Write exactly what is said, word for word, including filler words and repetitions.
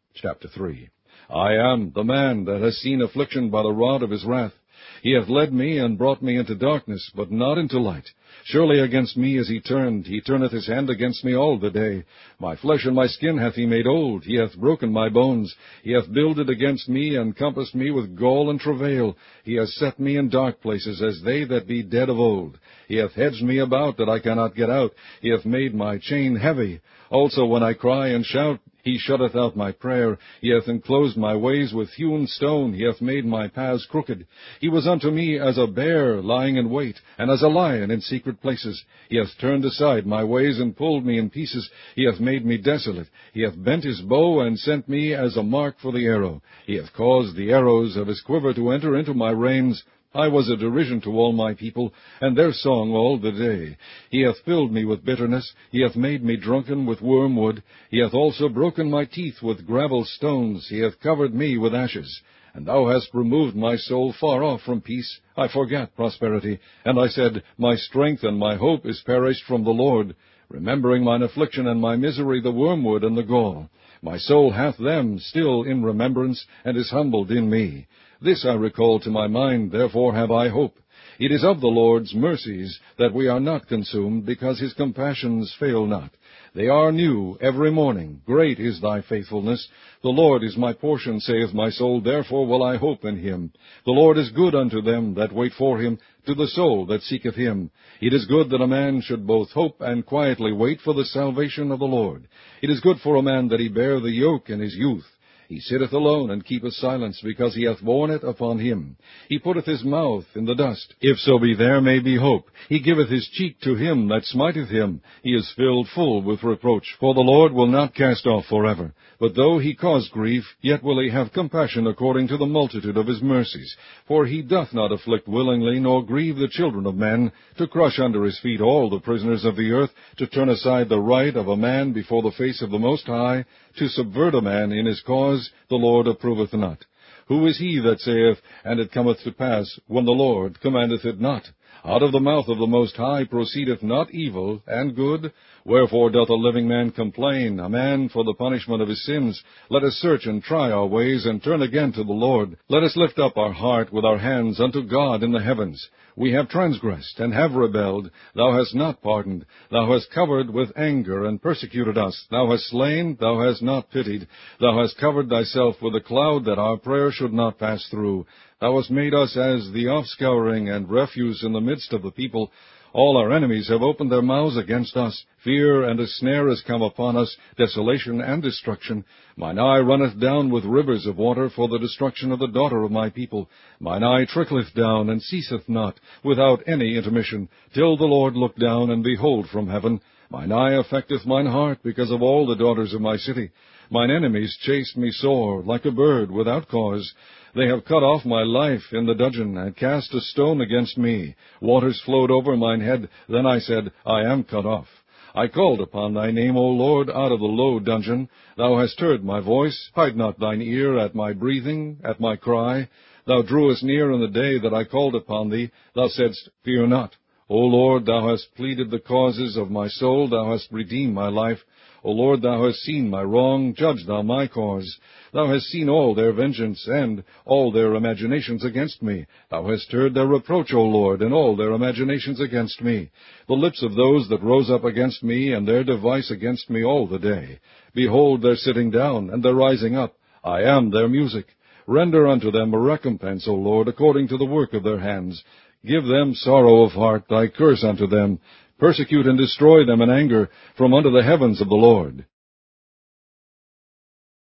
Chapter three. I am the man that has seen affliction by the rod of his wrath. He hath led me and brought me into darkness, but not into light. Surely against me is he turned, he turneth his hand against me all the day. My flesh and my skin hath he made old, he hath broken my bones. He hath builded against me, and compassed me with gall and travail. He hath set me in dark places, as they that be dead of old. He hath hedged me about, that I cannot get out. He hath made my chain heavy. Also when I cry and shout, he shutteth out my prayer. He hath enclosed my ways with hewn stone. He hath made my paths crooked. He was unto me as a bear lying in wait, and as a lion in secret places. He hath turned aside my ways, and pulled me in pieces. He hath made me desolate. He hath bent his bow, and sent me as a mark for the arrow. He hath caused the arrows of his quiver to enter into my reins. I was a derision to all my people, and their song all the day. He hath filled me with bitterness. He hath made me drunken with wormwood. He hath also broken my teeth with gravel stones. He hath covered me with ashes. And thou hast removed my soul far off from peace. I forgat prosperity. And I said, My strength and my hope is perished from the Lord. Remembering mine affliction and my misery, the wormwood and the gall. My soul hath them still in remembrance, and is humbled in me. This I recall to my mind, therefore have I hope. It is of the Lord's mercies that we are not consumed, because his compassions fail not. They are new every morning. Great is thy faithfulness. The Lord is my portion, saith my soul, therefore will I hope in him. The Lord is good unto them that wait for him, to the soul that seeketh him. It is good that a man should both hope and quietly wait for the salvation of the Lord. It is good for a man that he bear the yoke in his youth. He sitteth alone, and keepeth silence, because he hath borne it upon him. He putteth his mouth in the dust, if so be there may be hope. He giveth his cheek to him that smiteth him. He is filled full with reproach. For the Lord will not cast off forever. But though he cause grief, yet will he have compassion according to the multitude of his mercies. For he doth not afflict willingly, nor grieve the children of men, to crush under his feet all the prisoners of the earth, to turn aside the right of a man before the face of the Most High, to subvert a man in his cause, the Lord approveth not. Who is he that saith, and it cometh to pass, when the Lord commandeth it not? Out of the mouth of the Most High proceedeth not evil and good? Wherefore doth a living man complain, a man for the punishment of his sins? Let us search and try our ways, and turn again to the Lord. Let us lift up our heart with our hands unto God in the heavens. We have transgressed, and have rebelled. Thou hast not pardoned. Thou hast covered with anger, and persecuted us. Thou hast slain, thou hast not pitied. Thou hast covered thyself with a cloud, that our prayer should not pass through. Thou hast made us as the offscouring and refuse in the midst of the people. All our enemies have opened their mouths against us. Fear and a snare is come upon us, desolation and destruction. Mine eye runneth down with rivers of water for the destruction of the daughter of my people. Mine eye trickleth down, and ceaseth not, without any intermission, till the Lord look down and behold from heaven. Mine eye affecteth mine heart, because of all the daughters of my city. Mine enemies chased me sore, like a bird without cause. They have cut off my life in the dungeon, and cast a stone against me. Waters flowed over mine head. Then I said, I am cut off. I called upon thy name, O Lord, out of the low dungeon. Thou hast heard my voice. Hide not thine ear at my breathing, at my cry. Thou drewest near in the day that I called upon thee. Thou saidst, Fear not. O Lord, thou hast pleaded the causes of my soul. Thou hast redeemed my life. O Lord, thou hast seen my wrong, judge thou my cause. Thou hast seen all their vengeance, and all their imaginations against me. Thou hast heard their reproach, O Lord, and all their imaginations against me. The lips of those that rose up against me, and their device against me all the day. Behold their sitting down, and their rising up. I am their music. Render unto them a recompense, O Lord, according to the work of their hands. Give them sorrow of heart, thy curse unto them. Persecute and destroy them in anger from under the heavens of the Lord.